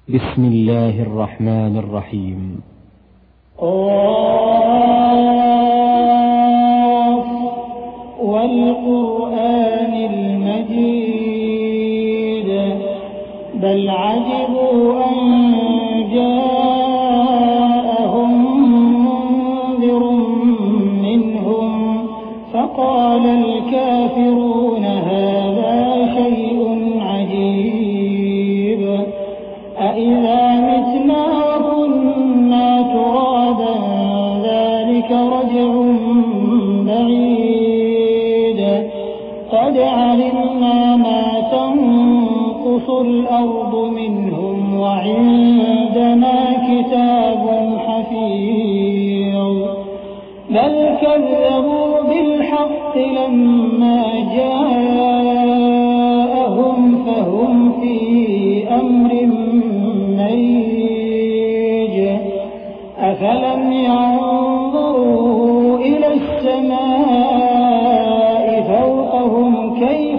بسم الله الرحمن الرحيم. قاف والقرآن المجيد بل عجبوا أن جاءهم منذر منهم فقال الكافرون هذا شيء عجيب أإذا متنا وكنا ترابا ذلك رجع بعيد قد علمنا ما تنقص الأرض منهم وعندنا كتاب حفيظ بل كذبوا بالحق لما جاءهم فهم في أمر مريج أفلم ينظروا إلى السماء فوقهم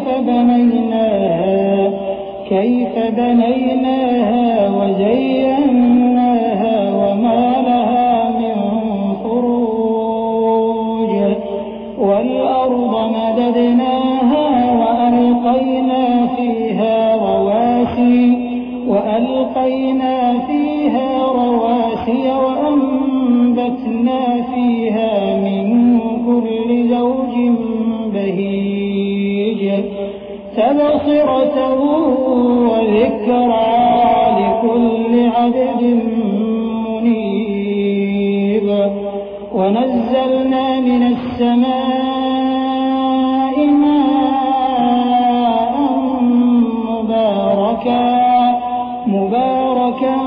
كيف بنيناها وزيناها وما لها من فروج والأرض مددناها وألقينا فيها رواسي وأنبتنا فيها من كل زوج بهيج تبصرة وذكرى لكل عبد منيب ونزلنا من السماء ماء مباركا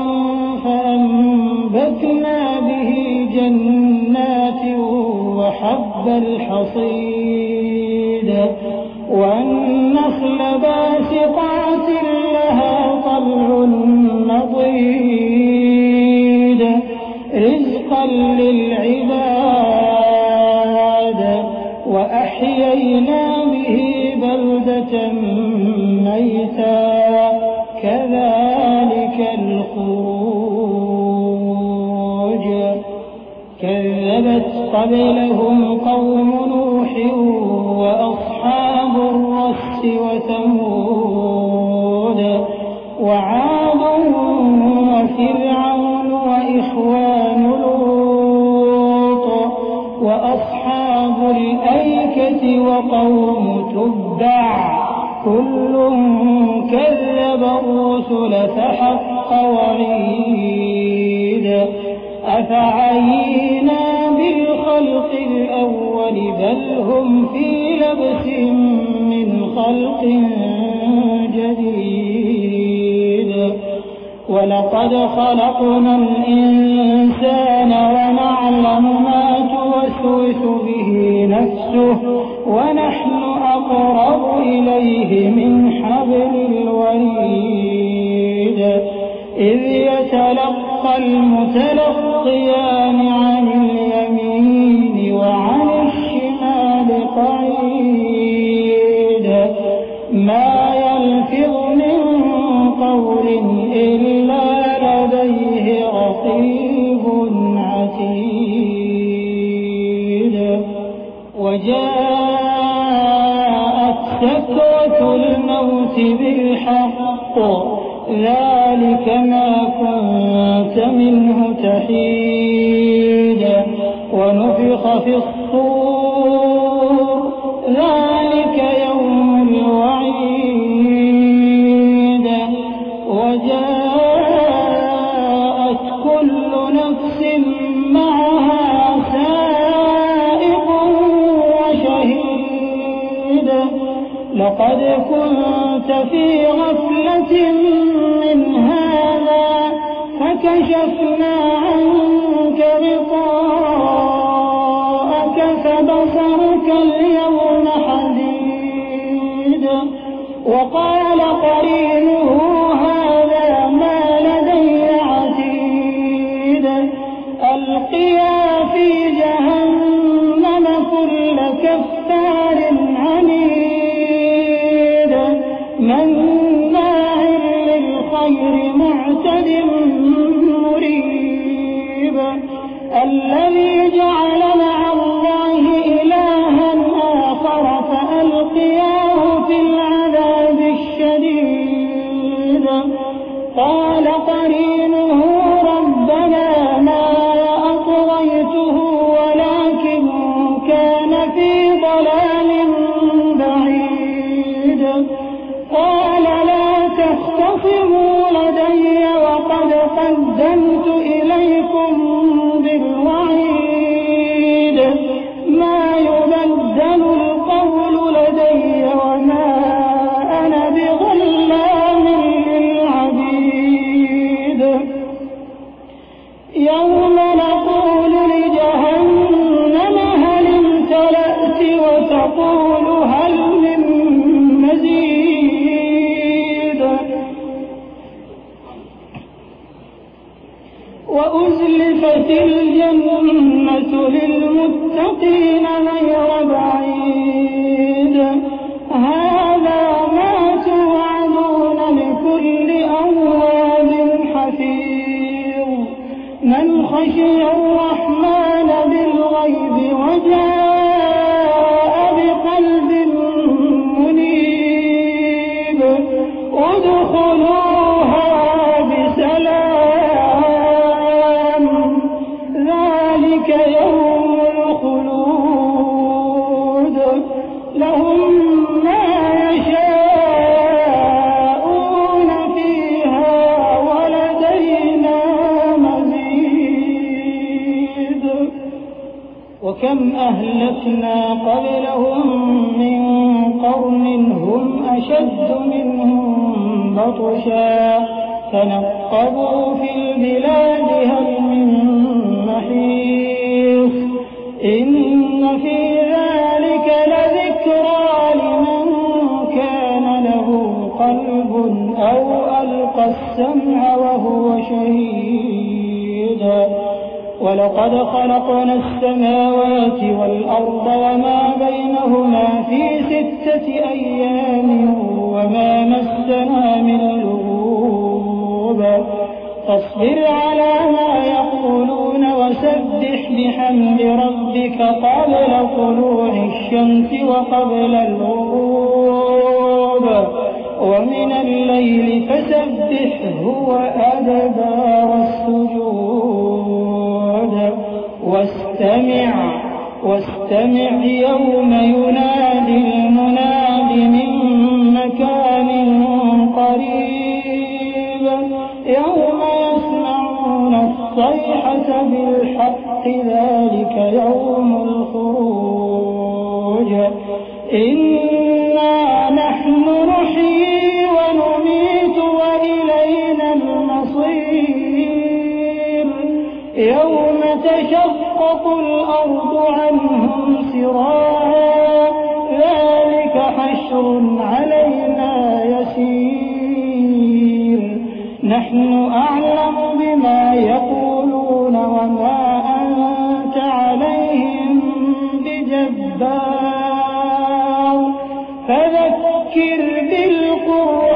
فأنبتنا به جنات وحب الحصيد والنخل باسقات لها طلع نضيد رزقا للعباد وأحيينا به بلدة ميتا كذلك الخروج كذبت قبلهم قوم نوح وأصحاب الرس وثمود وعاد وفرعون وإخوان لوط وأصحاب الأيكة وقوم تبع كل كذب الرسل فحق وعيد أفعينا بالخلق الأول بل هم في لبس من خلق جديد ولقد خلقنا الإنسان ونعلم ما توسوس به نفسه ونحن أقرب إليه من حبل الوريد إذ يتلقى المتلقيان عن اليمين وعن الشمال قعيد ما يلفظ من قول إلا لديه رقيب عتيد وجاءت سكرة الموت بالحق ذلك ما كنت منه تحيد ونفخ في الصور ذلك يوم الوعيد وجاءت كل نفس معها سائق وشهيد لقد كنت في غفلة من هذا فكشفنا عنك غطاءك فبصرك اليوم حديد وقال قرينه هذا ما لدي عتيد ألقيا في جهنم كل كفار عنيد مناع للخير معتد قال قرينه ربنا ما أطغيته ولكن كان في ضلال بعيد قال لا تختصموا لدي وقد قدمت إليكم بالوعيد ما يبدل القول لدي وما أنا بظلام للعبيد يوم نقول لجهنم هل امتلأت وتقول هل من مزيد وأزلفت الجنة للمتقين غير بعيد هذا ما توعدون لكل أواب حفيظ من خشي الرحمن بالغيب وجاء بقلب منيب ادخلوها بسلام ذلك يوم الخلود لهم ما يشاءون فيها ولدينا مزيد وكم أهلكنا قبلهم من قرن هم أشد منهم بطشا فنقبوا في البلاد هل من محيص إن في ذلك لذكرى لمن كان له قلب أو ألقى السمع وهو شهيد ولقد خلقنا السماوات والأرض وما بينهما في 6 أيام وما مسنا من لغوب فاصبر على ما يقولون وسبح بحمد ربك قبل طلوع الشمس وقبل الغروب ومن الليل فسبحه وأدبار السجود واستمع يوم ينادي المناد من مكان قريب يوم يسمعون الصيحة بالحق ذلك يوم الخروج إنا نحن نحيي ونميت وإلينا المصير يوم تشقق الأرض عنهم سراعا ذلك حشر علينا يسير نحن أعلم بما يقولون وما أنت عليهم بجبار فذكر بالقرآن